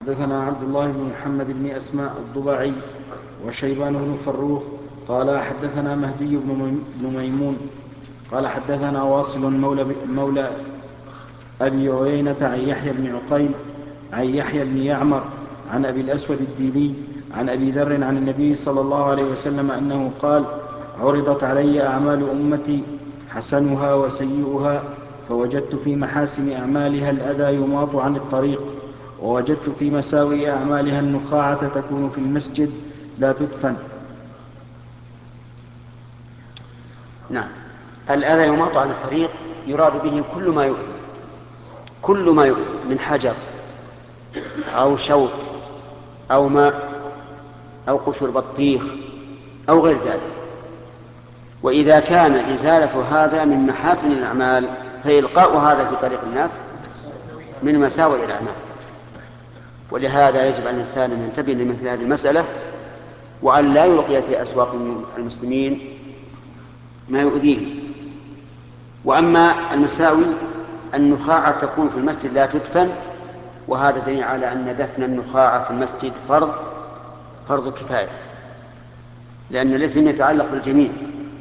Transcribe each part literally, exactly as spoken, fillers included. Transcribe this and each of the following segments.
حدثنا عبد الله بن محمد بن أسماء الضبعي وشيبان بن فروخ قال حدثنا مهدي بن ميمون قال حدثنا واصل مولى, مولى أبي عيينة عن يحيى بن عقيل عن يحيى بن يعمر عن أبي الأسود الديلي عن أبي ذر عن النبي صلى الله عليه وسلم أنه قال: عرضت علي أعمال أمتي حسنها وسيئها، فوجدت في محاسن أعمالها الأذى يماط عن الطريق، ووجدت في مساوئ أعمالها النخاعة تكون في المسجد لا تدفن. نعم. الأذى يماط عن الطريق يراد به كل ما يؤذي كل ما يؤذي من حجر أو شوك أو ماء أو قشر بطيخ أو غير ذلك. وإذا كان إزالة هذا من محاسن الأعمال فإلقاء هذا في طريق الناس من مساوئ الأعمال. ولهذا يجب على الإنسان أن ينتبه لمثل هذه المسألة، وأن لا يلقي في أسواق المسلمين ما يؤذيه. وأما المساوي النخاعة تكون في المسجد لا تدفن، وهذا دليل على أن دفن النخاعة في المسجد فرض فرض كفاية، لأن الإثم يتعلق بالجميع.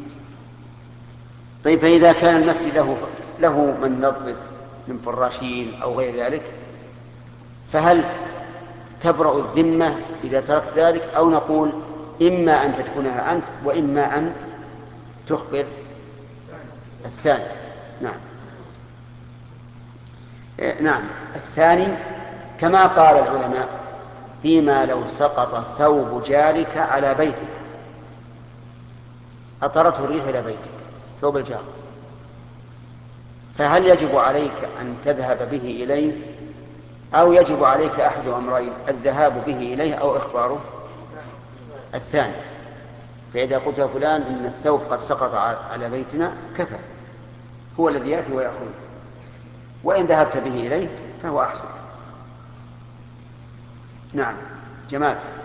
طيب، فإذا كان المسجد له, له من نظف من فراشين أو غير ذلك، فهل تبرأ الذمة إذا تركت ذلك، أو نقول إما أن تدفنها أنت وإما أن تخبر الثاني؟ نعم نعم الثاني، كما قال العلماء: فيما لو سقط ثوب جارك على بيتك، أطرته الريح إلى بيتك، ثوب الجار، فهل يجب عليك أن تذهب به إليه، أو يجب عليك أحد أمرين: الذهاب به إليه أو إخباره؟ الثاني. فإذا قلت يا فلان إن الثوب قد سقط على بيتنا، كفى، هو الذي يأتي ويأخذه. وإن ذهبت به إليه فهو أحسن. نعم. جمال.